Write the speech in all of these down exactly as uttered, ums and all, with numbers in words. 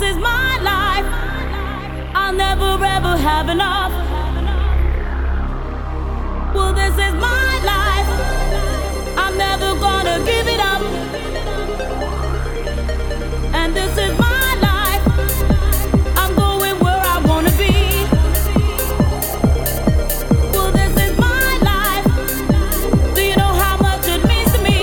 this is my life. I'll never ever have enough. Well, this is my life. I'm never gonna give it up. And this is my life. I'm going where I wanna be. Well, this is my life. Do you know how much it means to me?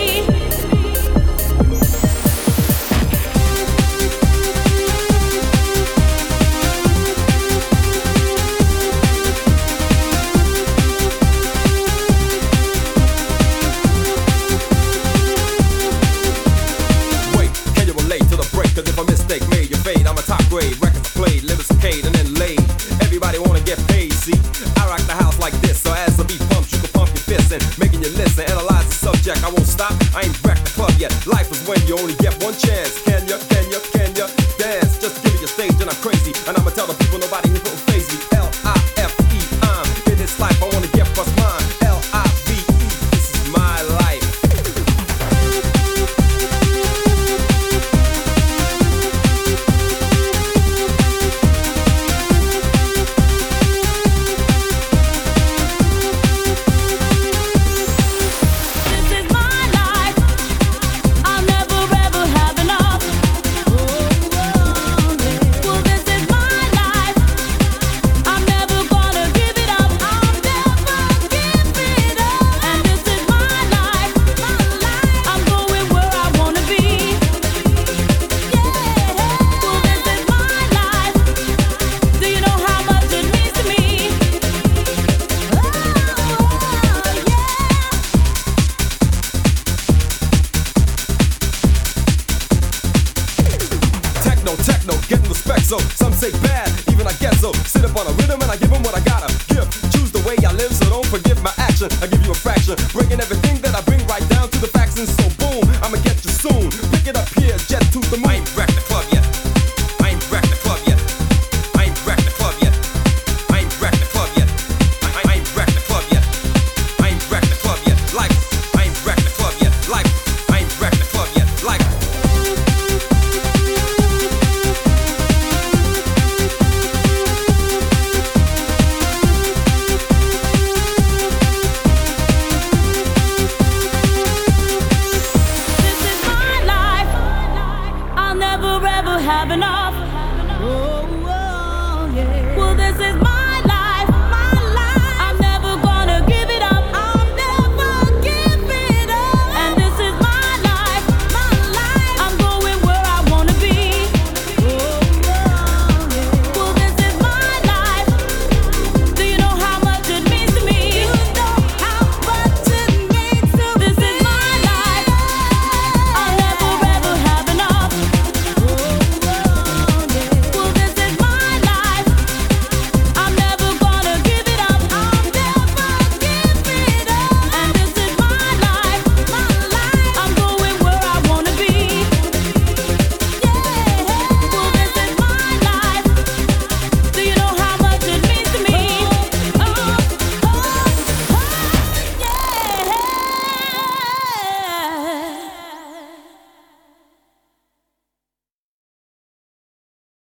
Cause if a mistake made, you fade. I'm a top grade, records played, lyrics arcade and then laid. Everybody wanna get paid, see? I rock the house like this, so as the beat pumps, you can pump your fists and making you listen, analyze the subject. I won't stop, I ain't wrecked the club yet. Life is when you only get one chance. Can ya, can ya, can ya dance? Just give me your stage and I'm crazy, and I'ma tell the people nobody here will phase me. L I F E, I'm in this life, I wanna get what's mine. L I V E, this is my life. Techno, getting respect, so some say bad, even I guess so. Sit up on a rhythm and I give them what I gotta give. Choose the way I live, so don't forgive my action. I give you a fraction, breaking everything that I bring right down to the facts, and so boom, I'ma get you soon. Pick it up here, jet to the moon. I ain't wrecked the club yet. I ain't wrecked the club yet. I ain't wrecked the club yet. I ain't wrecked the club yet. I, I, I ain't wrecked the club yet. I ain't wrecked the club yet. Life, I ain't wrecked the club yet. Life, I ain't wrecked the club yet. Life. Have enough. Oh, oh, yeah. Well, this is my